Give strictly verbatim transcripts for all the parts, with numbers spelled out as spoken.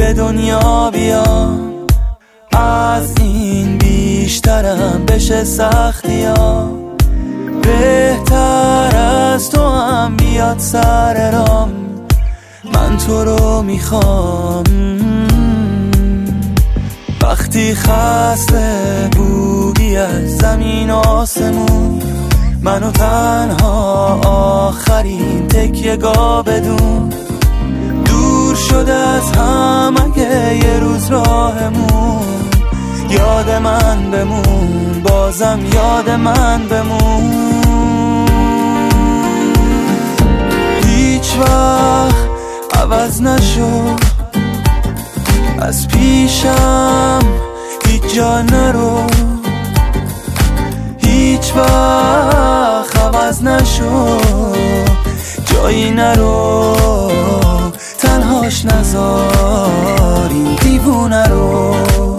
به دنیا بیام، از این بیشترم بشه سختی ها. بهتر از تو هم بیاد سر رام، من تو رو میخوام. وقتی خسته بودی از زمین آسمون، منو تنها آخرین تکیه‌گاه بدون. دور شده از هم اگه یه روز راهمون، یاد من بمون، بازم یاد من بمون. هیچ وقت عوض نشو، از پیشم هیچ جا نرو. هیچ وقت عوض نشو، جایی نرو، تنهاش نذار این دیوونه رو.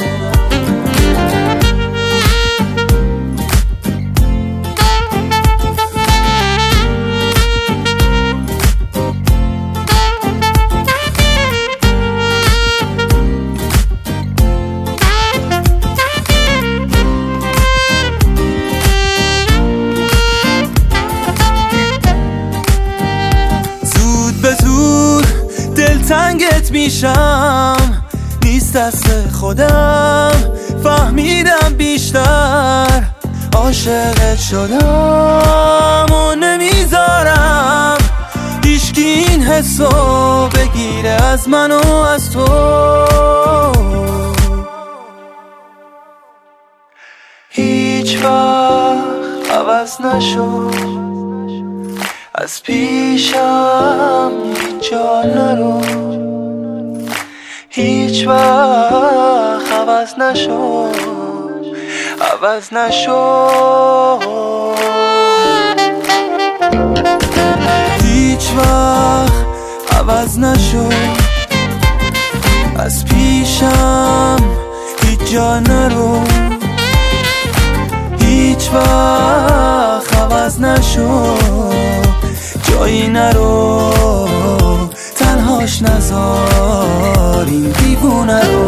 دلتنگت میشم، نیست دست خودم، فهمیدم بیشتر عاشقت شدم و نمیذارم هیچکی این حسو بگیره از من و از تو. هیچ وقت عوض نشو، از پیشم هیچ جا نرو. هیچ وقت عوض نشو، عوض نشو. هیچ وقت عوض نشو، از پیشم هیچ جا نرو. هیچ وقت عوض نشو، جایی نرو، تنهاش نذار این دیوونه رو.